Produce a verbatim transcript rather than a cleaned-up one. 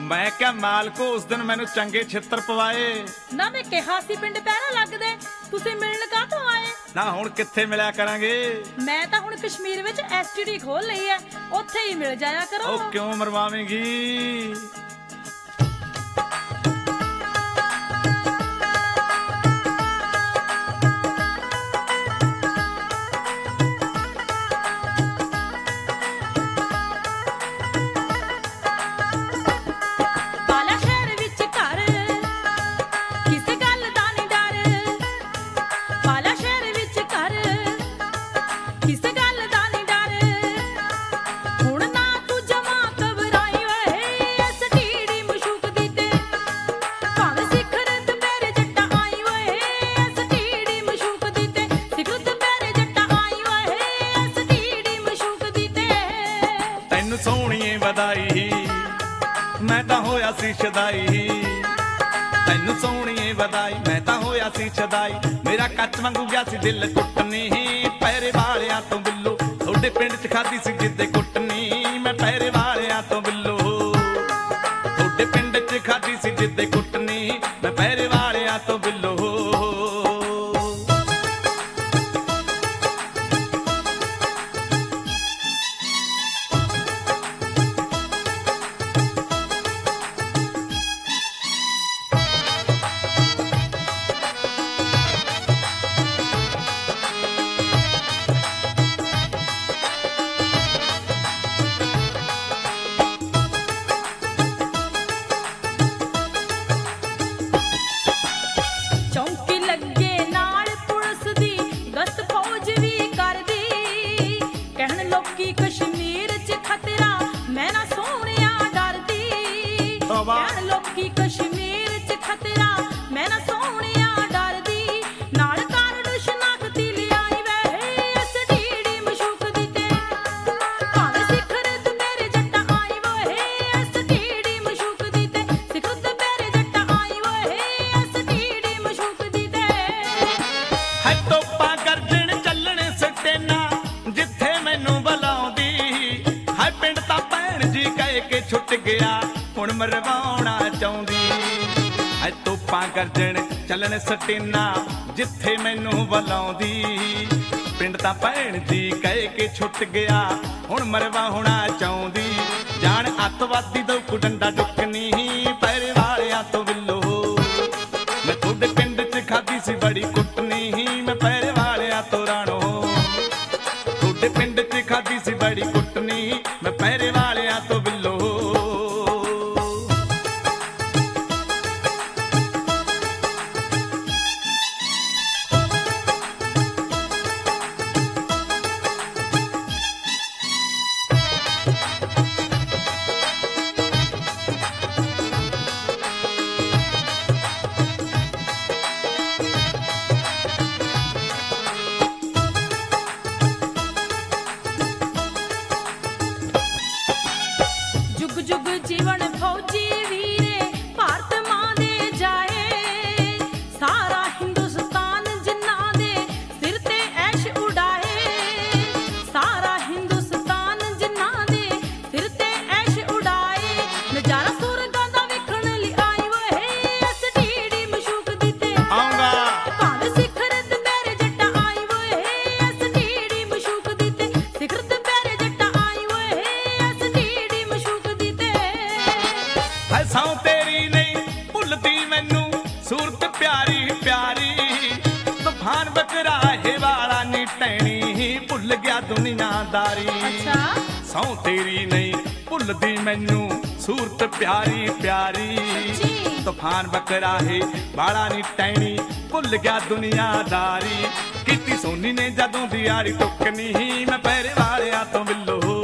मैं क्या मालको उस दिन मैंने चंगे छित्र पवाए ना मैं कहा सी पिंड पैरा लगदे तुसीं मिलण काहतों आए ना हुण कित्थे मिलिया करांगे मैं तां हुण कश्मीर विच एसटीडी खोल लई है उत्थे ही मिल जाया करो ओ क्यों मरवावेंगी सोहणीए बधाई मैं तां होया सी छदाई तैनू सोहणीए बधाई मैं तां होया सी छदाई मेरा कच वांगू गया सी दिल कुटनी पैरे वालियां तो बिल्लो थोड़े पिंड च खादी सी जिद्दे कुटनी मैं पैरे वालियां तो बिल्लो थोड़े पिंड च खादी सी जिद्दे कुटनी मैं पैरे वालियां तो बिल्लो लोकी कश्मीर च खतरा मैं ना सोहणिया डरदी नाल कारण शनाखती लियाई वे एसटीडी मशूक दी ते भावे सिखर ते मेरे जट्टा आई वे एसटीडी मशूक दी ते सिखर ते मेरे जट्टा आई वे एसटीडी मशूक दी ते है तोपा गर्जन चलने सटेना जिथे मैनू बुलाउंदी है पिंड तां भैण जी कह के छुट गया हुण मरवाउणा चाहुंदी है तोपां गर्जन चलन सटेना जिथे मैनू बुलाउंदी पिंड तां भैण जी कह के छुट गया हुण मरवाउणा चाहुंदी जान अतवादी दो कु डंडा डुकनी पैरे वालियां तो बिल्लो मैं तुहाडे पिंड च खादी सी बड़ी कुटनी मैं पैरे वालियां तो राणो तुहाडे पिंड च खादी सी बड़ी कुटनी मैं पैरे वालियां तो बिल्लो जीवन फौजी वीरे भारत मां दे जाए सारा हिंदुस्तान जिन्ना दे सिर ते ऐश उड़ाए सारा हिंदुस्तान जिन्ना दे सिर ते ऐश उड़ाए नजारा सुरगां दा वेखण लई आई वे एसटीडी मशूक दी ते आऊंगा भावे सिखर ते मेरे जट्टा आई वे एसटीडी मशूक दी ते सिखर ते मेरे जट्टा आई वे एसटीडी मशूक दी ते सौ तेरी नहीं भुलती मैनू सूरत प्यारी प्यारी तूफान बकराहे वाला नी टैनी भुल गया दुनियादारी अच्छा सौ तेरी नहीं भुलती मैनू सूरत प्यारी प्यारी तूफान बकराहे वाला नी टैनी भुल गया दुनियादारी कीती सोनी ने जदों दी यारी टुकनी मैं पैरे वालियां तो बिल्लो